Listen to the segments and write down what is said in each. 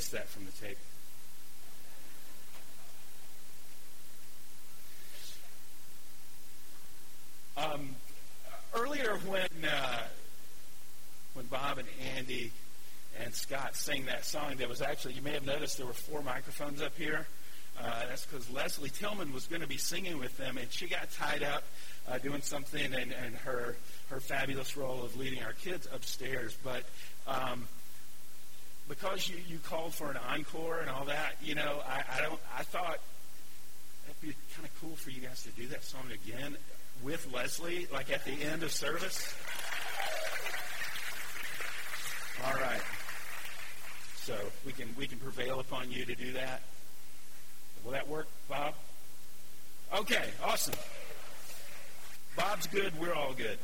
erase that from the tape. Earlier when Bob and Andy and Scott sang that song, there was actually, you may have noticed there were 4 microphones up here. That's because Leslie Tillman was going to be singing with them, and she got tied up doing something in her fabulous role of leading our kids upstairs. But because you called for an encore and all that, I thought that'd be kind of cool for you guys to do that song again with Leslie, like at the end of service. All right. So we can prevail upon you to do that. Will that work, Bob? Okay, awesome. Bob's good. We're all good.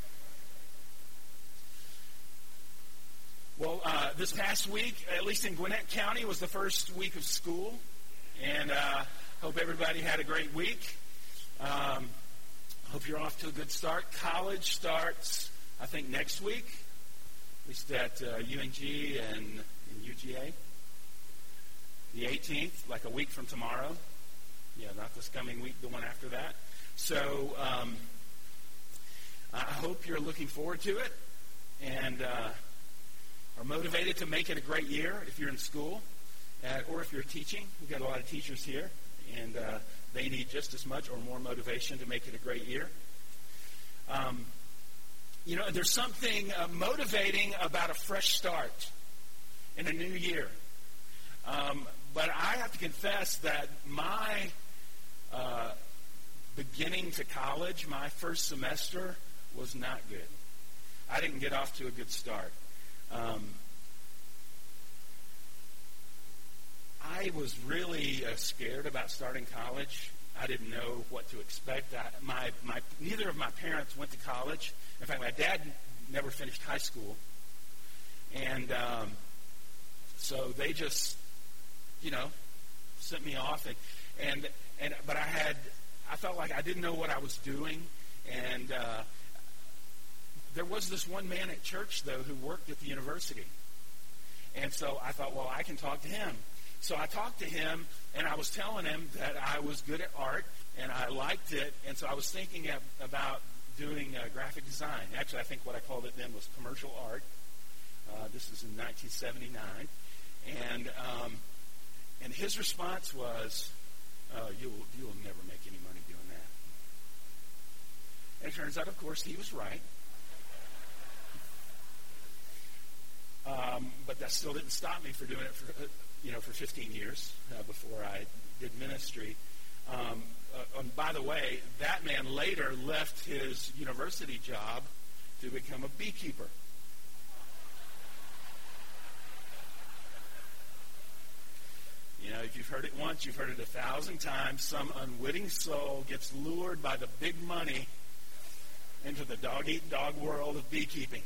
Well, this past week, at least in Gwinnett County, was the first week of school, and hope everybody had a great week. Hope you're off to a good start. College starts, I think, next week, at least at UNG and UGA. The 18th, like a week from tomorrow. Yeah, not this coming week, the one after that. So I hope you're looking forward to it and are motivated to make it a great year if you're in school or if you're teaching. We've got a lot of teachers here, and they need just as much or more motivation to make it a great year. There's something motivating about a fresh start in a new year. But I have to confess that my beginning to college, my first semester, was not good. I didn't get off to a good start. I was really scared about starting college. I didn't know what to expect. Neither of my parents went to college. In fact, my dad never finished high school. And so they just, sent me off. But I felt like I didn't know what I was doing. And there was this one man at church, though, who worked at the university. And so I thought, well, I can talk to him. So I talked to him, and I was telling him that I was good at art, and I liked it. And so I was thinking about doing graphic design. Actually, I think what I called it then was commercial art. This is in 1979. And his response was, you'll never make any money doing that. And it turns out, of course, he was right. But that still didn't stop me for doing it for 15 years before I did ministry. And by the way, that man later left his university job to become a beekeeper. If you've heard it once, you've heard it 1,000 times. Some unwitting soul gets lured by the big money into the dog-eat-dog world of beekeeping.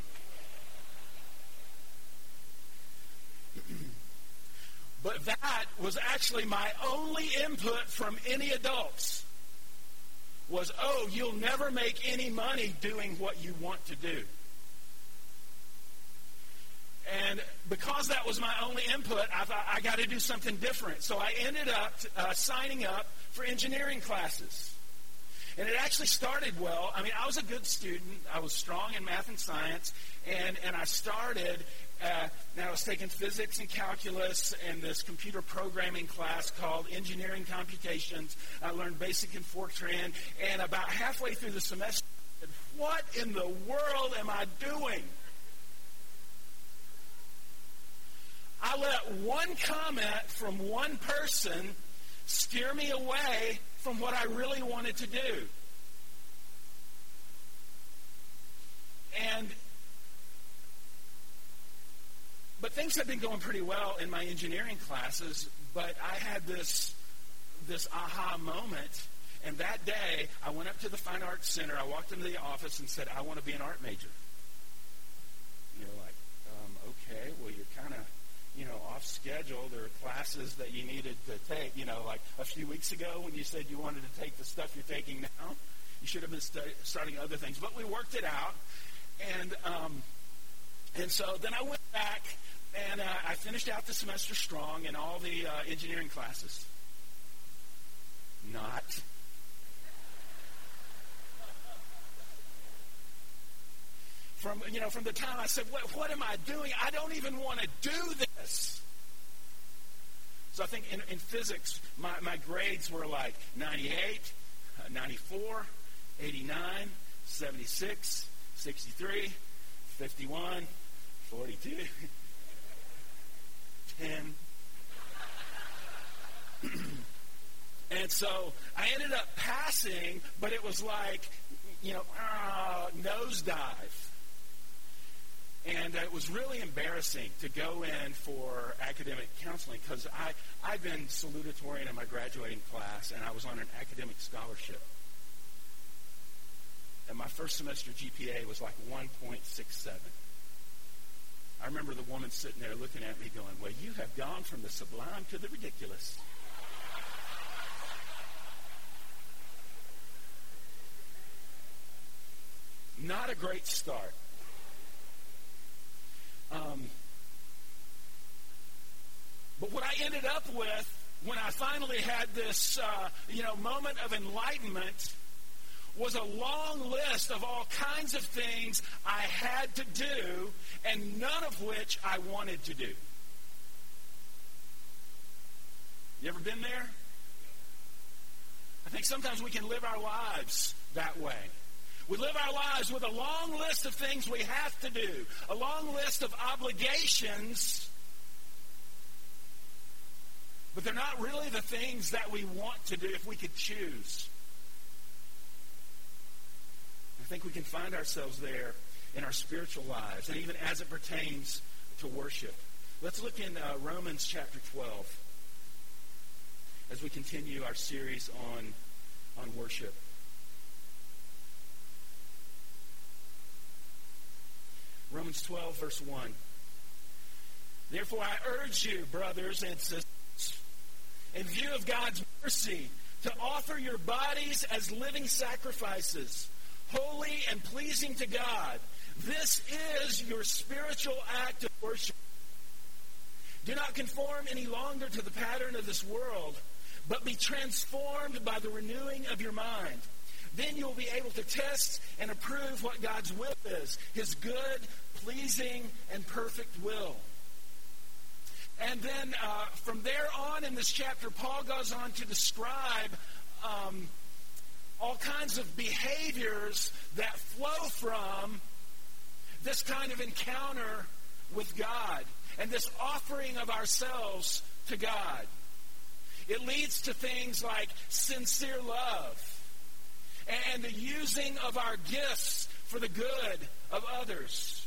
But that was actually my only input from any adults was, you'll never make any money doing what you want to do. And because that was my only input, I thought I got to do something different. So I ended up signing up for engineering classes. And it actually started well. I mean, I was a good student. I was strong in math and science. And I started, now I was taking physics and calculus and this computer programming class called Engineering Computations. I learned BASIC and Fortran. And about halfway through the semester, I said, what in the world am I doing? I let one comment from one person steer me away from what I really wanted to do. But things had been going pretty well in my engineering classes, but I had this aha moment, and that day I went up to the Fine Arts Center, I walked into the office and said, I want to be an art major. Okay, well, you're kind of off schedule. There are classes that you needed to take. Like a few weeks ago when you said you wanted to take the stuff you're taking now, you should have been starting other things. But we worked it out, and so then I went back And I finished out the semester strong in all the engineering classes. Not. From the time I said, what am I doing? I don't even want to do this. So I think in physics, my grades were like 98, 94, 89, 76, 63, 51, 42, 10. And so I ended up passing, but it was like, nosedive. And it was really embarrassing to go in for academic counseling because I'd been salutatorian in my graduating class, and I was on an academic scholarship. And my first semester GPA was like 1.67. I remember the woman sitting there looking at me going, well, you have gone from the sublime to the ridiculous. Not a great start. But what I ended up with when I finally had this, moment of enlightenment was a long list of all kinds of things I had to do, and none of which I wanted to do. You ever been there? I think sometimes we can live our lives that way. We live our lives with a long list of things we have to do, a long list of obligations, but they're not really the things that we want to do if we could choose. I think we can find ourselves there in our spiritual lives, and even as it pertains to worship. Let's look in Romans chapter 12 as we continue our series on worship. Romans 12, verse 1. Therefore I urge you, brothers and sisters, in view of God's mercy, to offer your bodies as living sacrifices, holy and pleasing to God. This is your spiritual act of worship. Do not conform any longer to the pattern of this world, but be transformed by the renewing of your mind. Then you'll be able to test and approve what God's will is, His good, pleasing, and perfect will. And then from there on in this chapter, Paul goes on to describe all kinds of behaviors that flow from this kind of encounter with God and this offering of ourselves to God. It leads to things like sincere love and the using of our gifts for the good of others,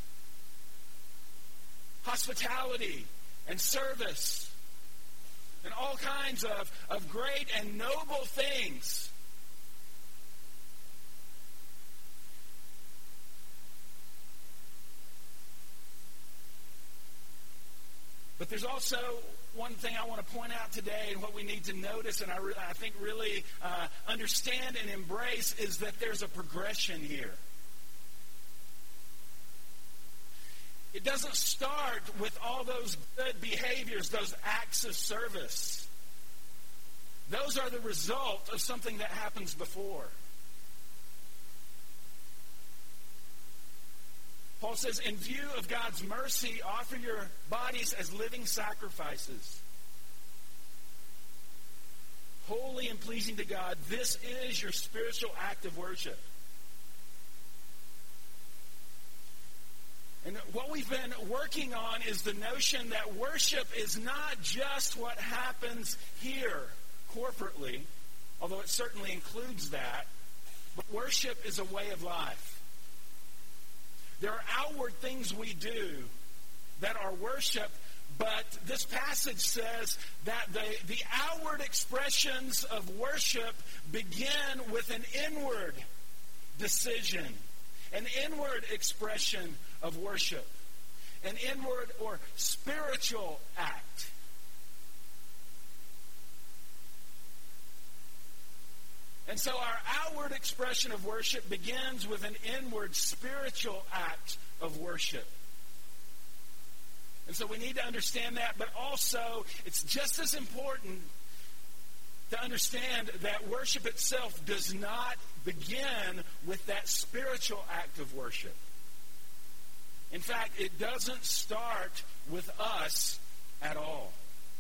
hospitality and service, and all kinds of great and noble things. But there's also one thing I want to point out today, and what we need to notice, and I think really understand and embrace, is that there's a progression here. It doesn't start with all those good behaviors, those acts of service. Those are the result of something that happens before. Paul says, in view of God's mercy, offer your bodies as living sacrifices, holy and pleasing to God. This is your spiritual act of worship. And what we've been working on is the notion that worship is not just what happens here corporately, although it certainly includes that, but worship is a way of life. There are outward things we do that are worship, but this passage says that the outward expressions of worship begin with an inward decision, an inward expression of worship, an inward or spiritual act. And so our outward expression of worship begins with an inward spiritual act of worship. And so we need to understand that, but also it's just as important to understand that worship itself does not begin with that spiritual act of worship. In fact, it doesn't start with us at all.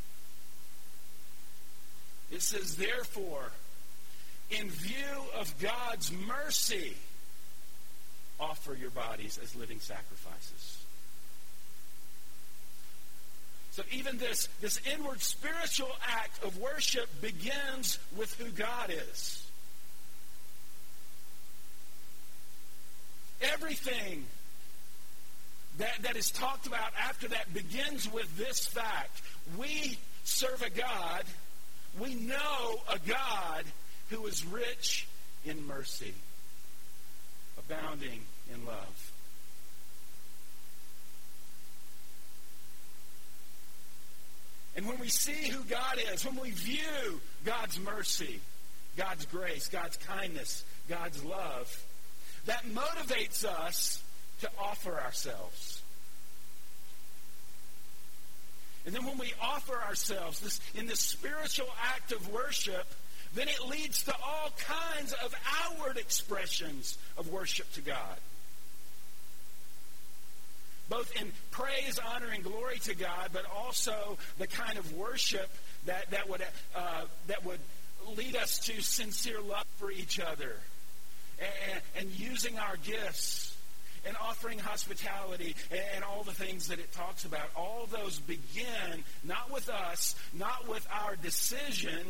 It says, therefore, in view of God's mercy, offer your bodies as living sacrifices. So even this inward spiritual act of worship begins with who God is. Everything that is talked about after that begins with this fact. We serve a God, we know a God who is rich in mercy, abounding in love. And when we see who God is, when we view God's mercy, God's grace, God's kindness, God's love, that motivates us to offer ourselves. And then when we offer ourselves in this spiritual act of worship, then it leads to all kinds of outward expressions of worship to God. Both in praise, honor, and glory to God, but also the kind of worship that would lead us to sincere love for each other, and using our gifts, and offering hospitality, and all the things that it talks about. All those begin not with us, not with our decision,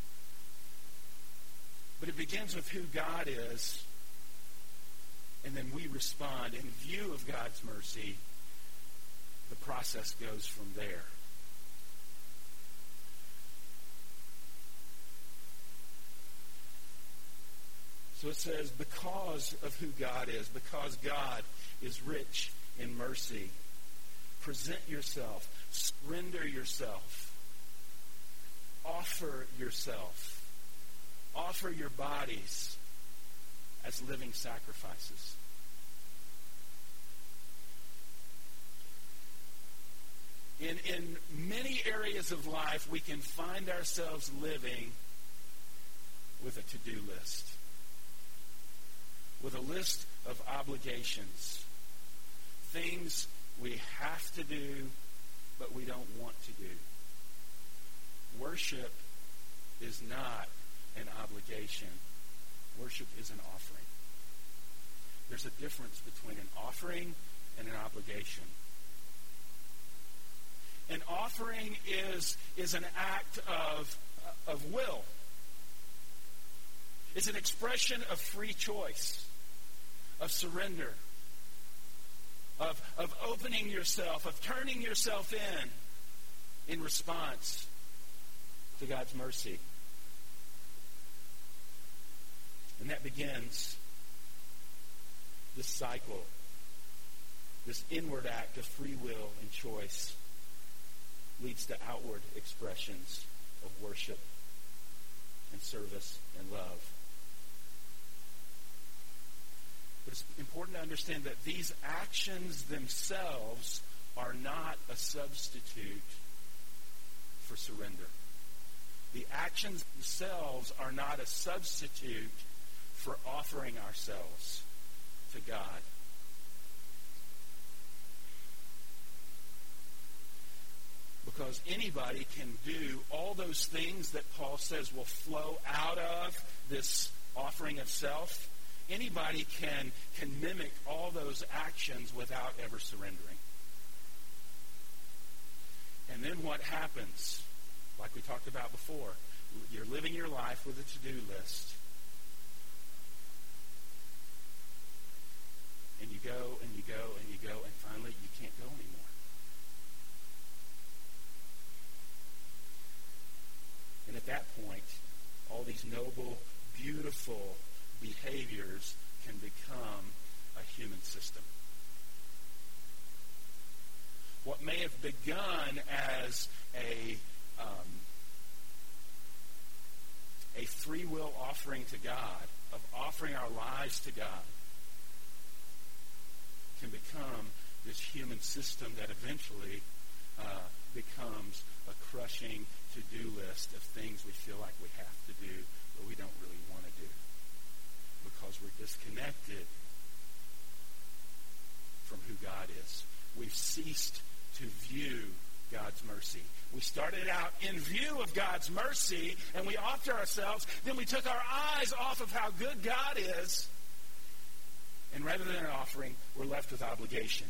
but it begins with who God is. And then we respond in view of God's mercy. The process goes from there. So it says, because of who God is, because God is rich in mercy, present yourself, surrender yourself, offer yourself, offer your bodies as living sacrifices. In many areas of life, we can find ourselves living with a to-do list, with a list of obligations, things we have to do, but we don't want to do. Worship is not an obligation. Worship is an offering. There's a difference between an offering and an obligation. An offering is an act of will. It's an expression of free choice, of surrender, of opening yourself, of turning yourself in response to God's mercy. And that begins this cycle, this inward act of free will and choice leads to outward expressions of worship and service and love. But it's important to understand that these actions themselves are not a substitute for surrender. The actions themselves are not a substitute for offering ourselves to God. Because anybody can do all those things that Paul says will flow out of this offering of self. Anybody can mimic all those actions without ever surrendering. And then what happens? Like we talked about before, you're living your life with a to-do list. And you go, and you go, and you go, and finally you can't go anymore. And at that point, all these noble, beautiful behaviors can become a human system. What may have begun as a free will offering to God, of offering our lives to God, can become this human system that eventually becomes a crushing to-do list of things we feel like we have to do, but we don't really want to do because we're disconnected from who God is. We've ceased to view God's mercy. We started out in view of God's mercy, and we offed ourselves. Then we took our eyes off of how good God is, and rather than an offering, we're left with obligation.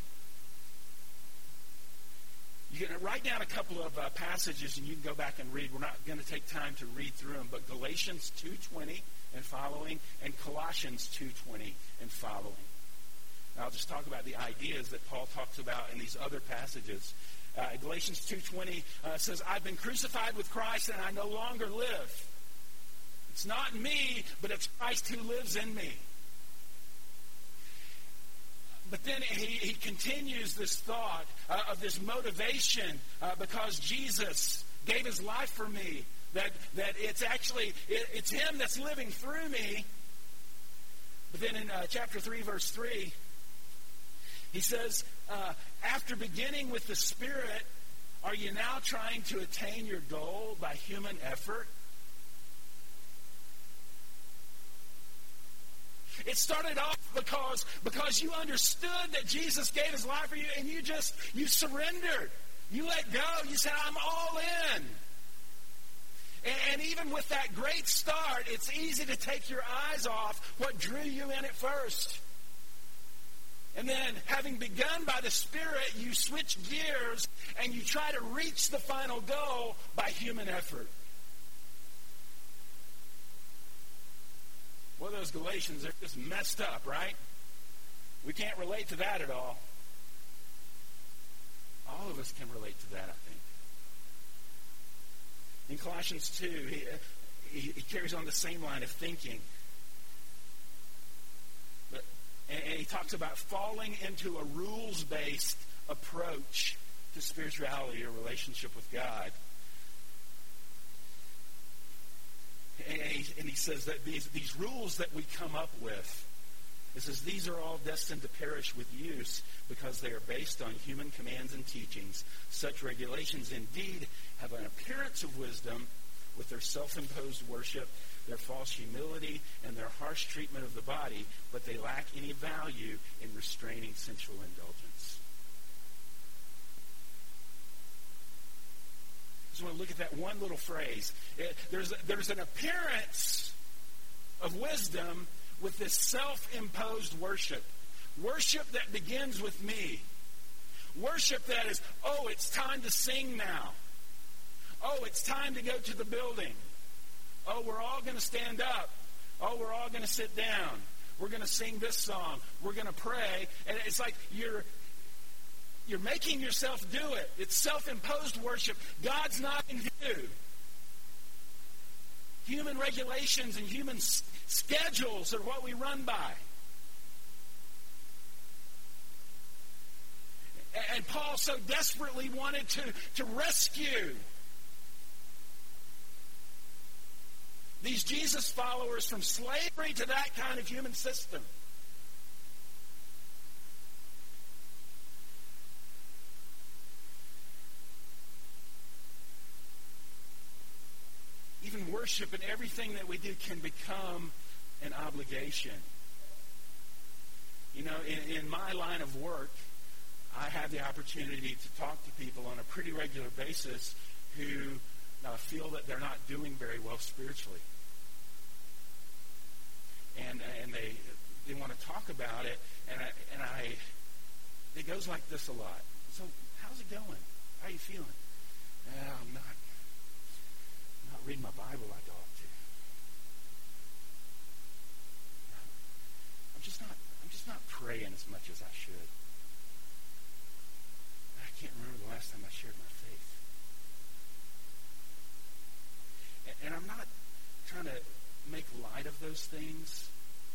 You can write down a couple of passages, and you can go back and read. We're not going to take time to read through them, but Galatians 2:20 and following, and Colossians 2:20 and following. Now, I'll just talk about the ideas that Paul talks about in these other passages. Galatians 2:20 says, I've been crucified with Christ, and I no longer live. It's not me, but it's Christ who lives in me. But then he continues this thought of this motivation because Jesus gave his life for me, that it's actually, it's him that's living through me. But then in chapter 3, verse 3, he says, after beginning with the Spirit, are you now trying to attain your goal by human effort? It started off because you understood that Jesus gave his life for you, and you surrendered. You let go. You said, I'm all in. And even with that great start, it's easy to take your eyes off what drew you in at first. And then, having begun by the Spirit, you switch gears and you try to reach the final goal by human effort. Well, those Galatians, they're just messed up, right? We can't relate to that at all. All of us can relate to that, I think. In Colossians 2, he carries on the same line of thinking. And he talks about falling into a rules-based approach to spirituality or relationship with God. And he says that these rules that we come up with, it says these are all destined to perish with use because they are based on human commands and teachings. Such regulations indeed have an appearance of wisdom with their self-imposed worship, their false humility, and their harsh treatment of the body, but they lack any value in restraining sensual indulgence. I just want to look at that one little phrase. There's an appearance of wisdom with this self-imposed worship. Worship that begins with me. Worship that is, oh, it's time to sing now. Oh, it's time to go to the building. Oh, we're all going to stand up. Oh, we're all going to sit down. We're going to sing this song. We're going to pray. And it's like you're making yourself do it. It's self-imposed worship. God's not in view. Human regulations and human schedules are what we run by. And Paul so desperately wanted to rescue these Jesus followers from slavery to that kind of human system. Even worship and everything that we do can become an obligation. You know, in my line of work, I have the opportunity to talk to people on a pretty regular basis who feel that they're not doing very well spiritually. And they want to talk about it, and it goes like this a lot. So, how's it going? How are you feeling? I'm not reading my Bible like I ought to. I'm just not praying as much as I should. I can't remember the last time I shared my faith. And I'm not trying to make light of those things.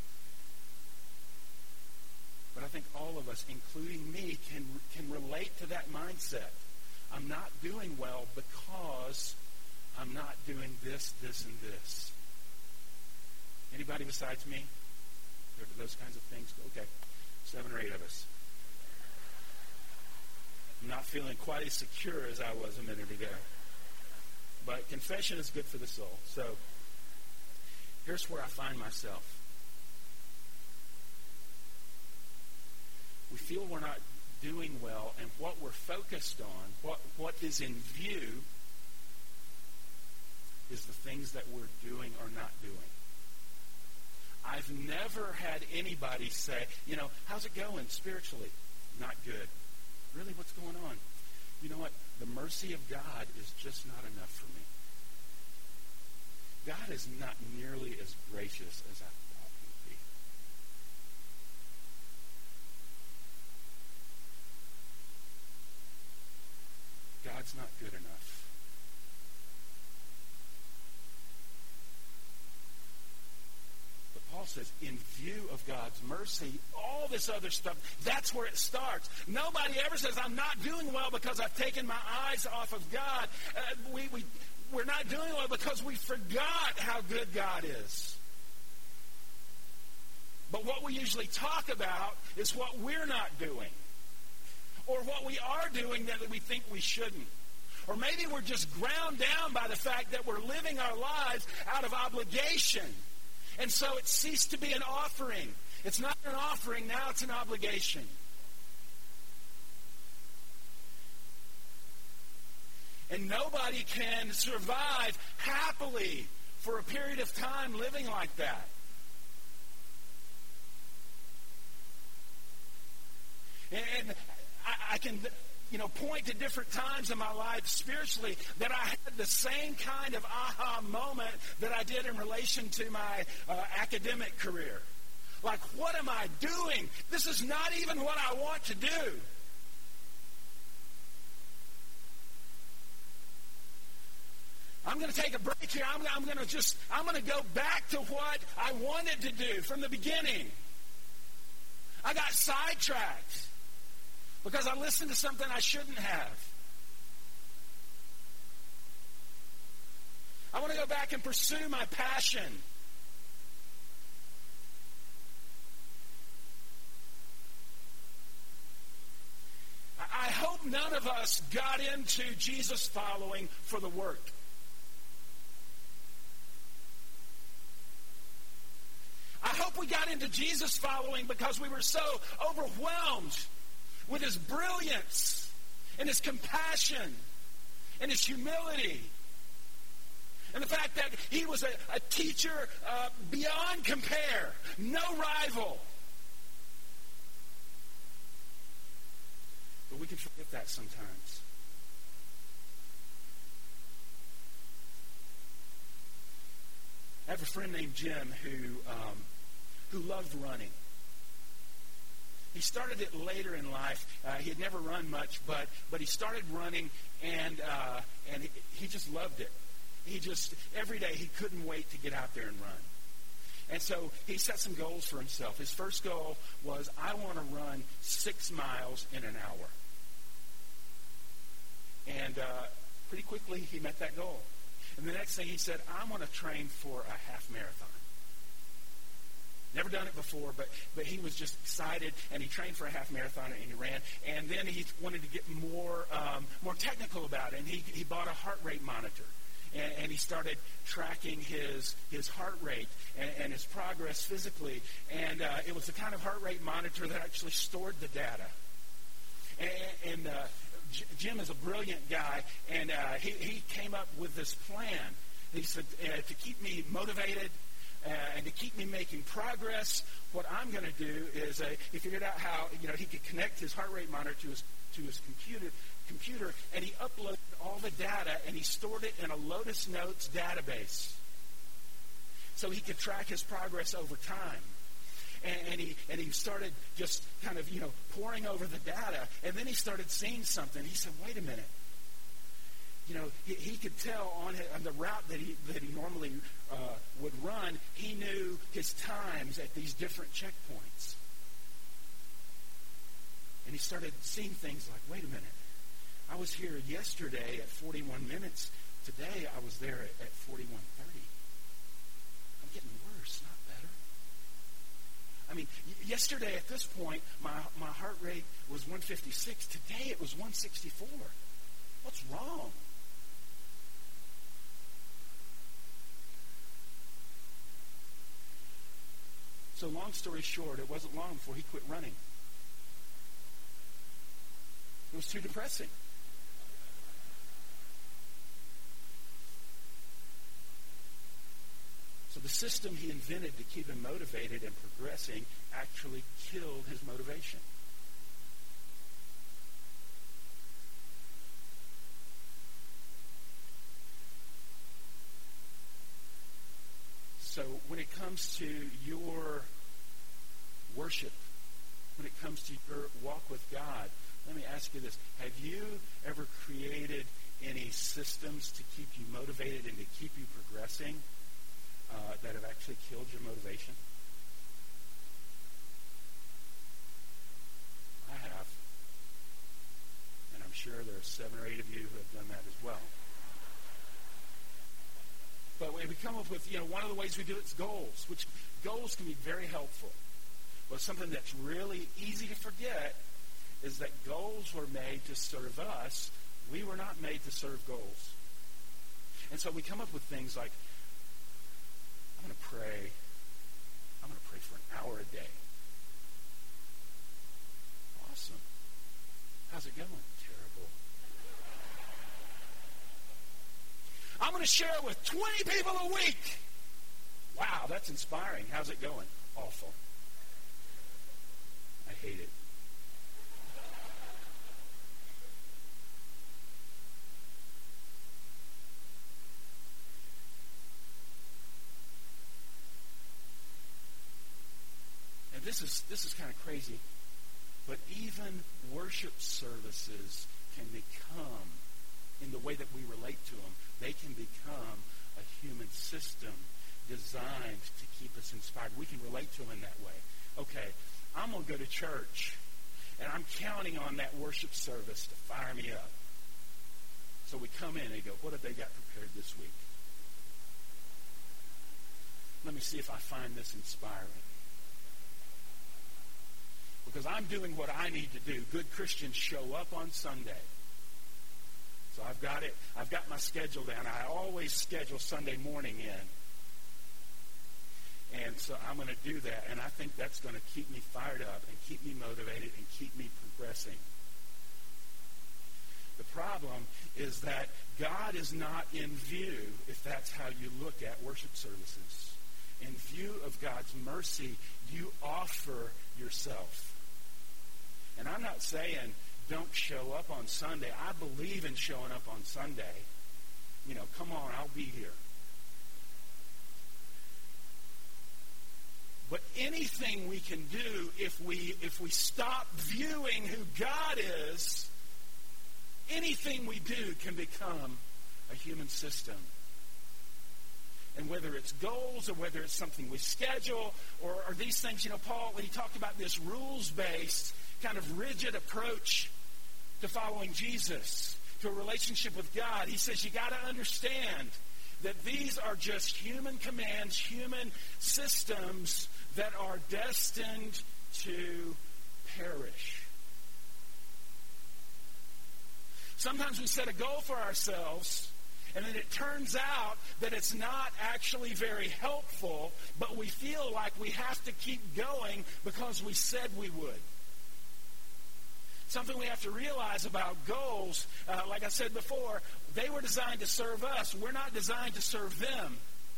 But I think all of us, including me, can relate to that mindset. I'm not doing well because I'm not doing this, this, and this. Anybody besides me? Those kinds of things? Okay. 7 or 8 of us. I'm not feeling quite as secure as I was a minute ago. But confession is good for the soul. So here's where I find myself. We feel we're not doing well, and what we're focused on, what is in view, is the things that we're doing or not doing. I've never had anybody say, how's it going spiritually? Not good. Really, what's going on? You know what? The mercy of God is just not enough for me. God is not nearly as gracious as I thought he would be. God's not good enough. Paul says, in view of God's mercy, all this other stuff, that's where it starts. Nobody ever says, I'm not doing well because I've taken my eyes off of God. We're not doing well because we forgot how good God is. But what we usually talk about is what we're not doing. Or what we are doing that we think we shouldn't. Or maybe we're just ground down by the fact that we're living our lives out of obligation. And so it ceased to be an offering. It's not an offering, now it's an obligation. And nobody can survive happily for a period of time living like that. And I can point to different times in my life spiritually that I had the same kind of aha moment that I did in relation to my academic career. Like, what am I doing? This is not even what I want to do. I'm going to take a break here. I'm going to go back to what I wanted to do from the beginning. I got sidetracked because I listened to something I shouldn't have. I want to go back and pursue my passion. I hope none of us got into Jesus following for the work. I hope we got into Jesus following because we were so overwhelmed with his brilliance and his compassion and his humility. And the fact that he was a teacher beyond compare, no rival. But we can forget that sometimes. I have a friend named Jim who loved running. He started it later in life. He had never run much, but he started running, and he just loved it. He just, every day, he couldn't wait to get out there and run. And so he set some goals for himself. His first goal was, I want to run 6 miles in an hour. And pretty quickly, he met that goal. And the next thing he said, I want to train for a half marathon. Never done it before, but he was just excited, and he trained for a half marathon, and he ran. And then he wanted to get more technical about it, and he bought a heart rate monitor. And he started tracking his heart rate and his progress physically. And it was the kind of heart rate monitor that actually stored the data. And Jim is a brilliant guy, and he came up with this plan. He said, to keep me motivated and to keep me making progress, what I'm going to do is he figured out how he could connect his heart rate monitor to his computer, and he uploaded all the data, and he stored it in a Lotus Notes database so he could track his progress over time. And he started just kind of, poring over the data, and then he started seeing something. He said, wait a minute. He could tell on the route that he normally would run, he knew his times at these different checkpoints. And he started seeing things like, wait a minute. I was here yesterday at 41 minutes. Today I was there at 41:30. I'm getting worse, not better. I mean, yesterday at this point, my heart rate was 156. Today it was 164. What's wrong? So long story short, it wasn't long before he quit running. It was too depressing. So the system he invented to keep him motivated and progressing actually killed his motivation. So when it comes to your worship, when it comes to your walk with God, let me ask you this. Have you ever created any systems to keep you motivated and to keep you progressing that have actually killed your motivation? I have. And I'm sure there are 7 or 8 of you who have done that as well. But we come up with, one of the ways we do it is goals, which goals can be very helpful. But something that's really easy to forget is that goals were made to serve us. We were not made to serve goals. And so we come up with things like, I'm going to pray. I'm going to pray for an hour a day. Awesome. How's it going? Terrible. I'm going to share it with 20 people a week. Wow, that's inspiring. How's it going? Awful. I hate it. And this is kind of crazy, but even worship services can become, in the way that we relate to them, they can become a human system designed to keep us inspired. We can relate to them in that way. Okay, I'm going to go to church, and I'm counting on that worship service to fire me up. So we come in and go, what have they got prepared this week? Let me see if I find this inspiring. Because I'm doing what I need to do. Good Christians show up on Sunday. So I've got it. I've got my schedule down. I always schedule Sunday morning in. And so I'm going to do that. And I think that's going to keep me fired up and keep me motivated and keep me progressing. The problem is that God is not in view if that's how you look at worship services. In view of God's mercy, you offer yourself. And I'm not saying don't show up on Sunday. I believe in showing up on Sunday. Come on, I'll be here. But anything we can do if we stop viewing who God is, anything we do can become a human system. And whether it's goals or whether it's something we schedule or these things, Paul, when he talked about this rules-based, kind of rigid approach to following Jesus, to a relationship with God, he says you got to understand that these are just human commands, human systems that are destined to perish. Sometimes we set a goal for ourselves, and then it turns out that it's not actually very helpful, but we feel like we have to keep going because we said we would. Something we have to realize about goals, like I said before, they were designed to serve us. We're not designed to serve them.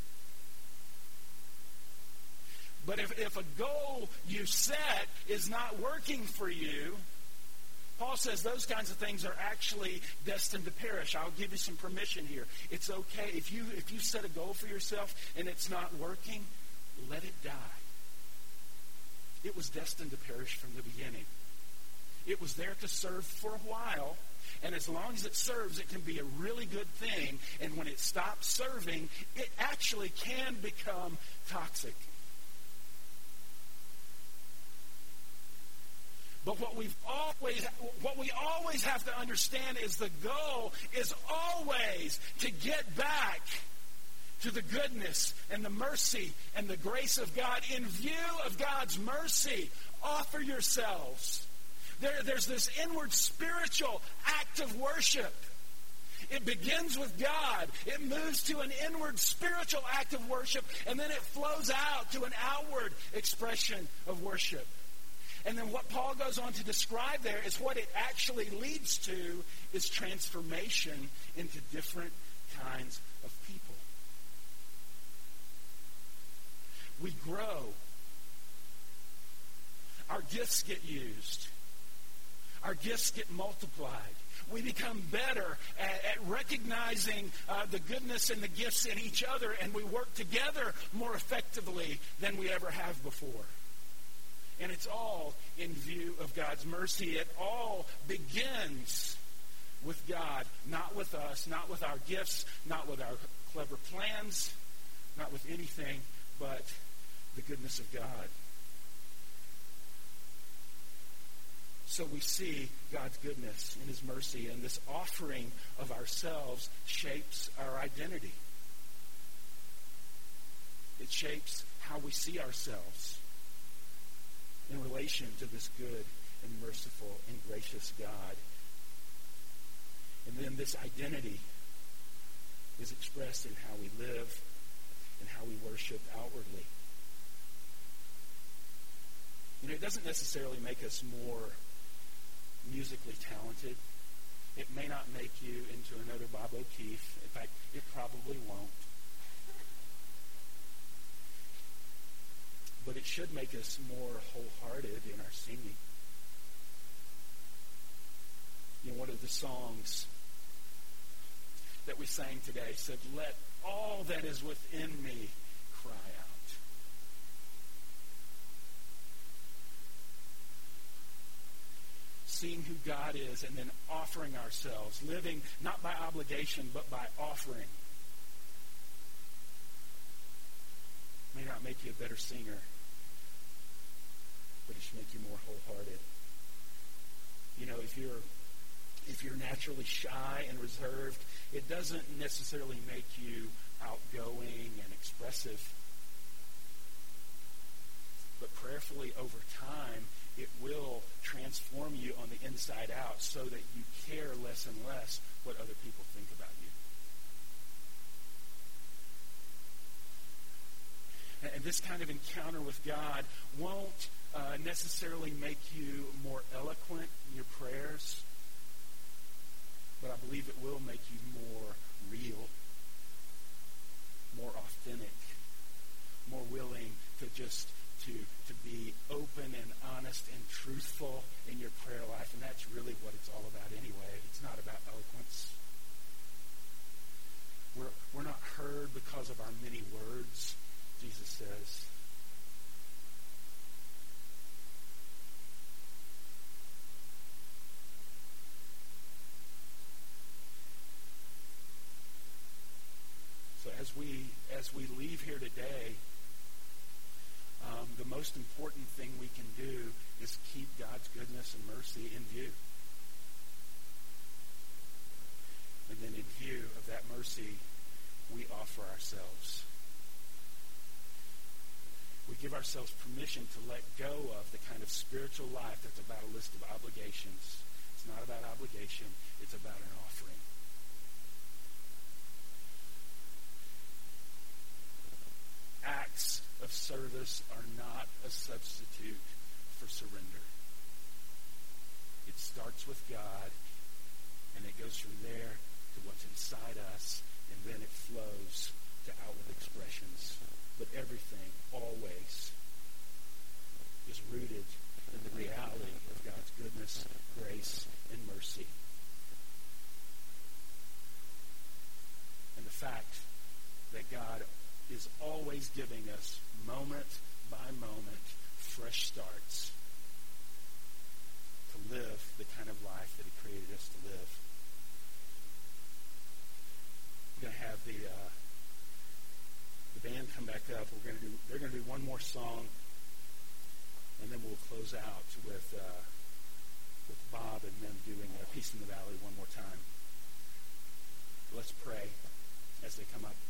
But if a goal you set is not working for you, Paul says those kinds of things are actually destined to perish. I'll give you some permission here. It's okay. If you set a goal for yourself and it's not working, let it die. It was destined to perish from the beginning. It was there to serve for a while, and as long as it serves, it can be a really good thing. And when it stops serving, it actually can become toxic. But what we always have to understand is the goal is always to get back to the goodness and the mercy and the grace of God. In view of God's mercy, offer yourselves. There's this inward spiritual act of worship. It begins with God. It moves to an inward spiritual act of worship, and then it flows out to an outward expression of worship. And then what Paul goes on to describe there is what it actually leads to is transformation into different kinds of people. We grow. Our gifts get used. Our gifts get multiplied. We become better at recognizing the goodness and the gifts in each other, and we work together more effectively than we ever have before. And it's all in view of God's mercy. It all begins with God, not with us, not with our gifts, not with our clever plans, not with anything but the goodness of God. So we see God's goodness and His mercy, and this offering of ourselves shapes our identity. It shapes how we see ourselves in relation to this good and merciful and gracious God. And then this identity is expressed in how we live and how we worship outwardly. It doesn't necessarily make us more musically talented. It may not make you into another Bob O'Keefe. In fact, it probably won't. But it should make us more wholehearted in our singing. One of the songs that we sang today said, "Let all that is within me cry out." Seeing who God is and then offering ourselves, living not by obligation but by offering, may not make you a better singer, but it should make you more wholehearted. If you're naturally shy and reserved, it doesn't necessarily make you outgoing and expressive. But prayerfully over time, it will transform you on the inside out so that you care less and less what other people think about you. And this kind of encounter with God won't necessarily make you more eloquent in your prayers, but I believe it will make you more real, more authentic, more willing to be open and honest and truthful in your prayer life. And that's really what it's all about anyway. It's not about eloquence. We're not heard because of our many words, Jesus says. So as we leave here today, the most important thing we can do is keep God's goodness and mercy in view. And then in view of that mercy, we offer ourselves. We give ourselves permission to let go of the kind of spiritual life that's about a list of obligations. It's not about obligation. It's about an offering. Acts of service are not a substitute for surrender. It starts with God, and it goes from there to what's inside us, and then it flows to outward expressions. But everything, always, is rooted in the reality of God's goodness, grace, and mercy. And the fact that God is always giving us, moment by moment, fresh starts to live the kind of life that He created us to live. We're going to have the band come back up. They're going to do one more song, and then we'll close out with Bob and them doing Peace in the Valley one more time. Let's pray as they come up.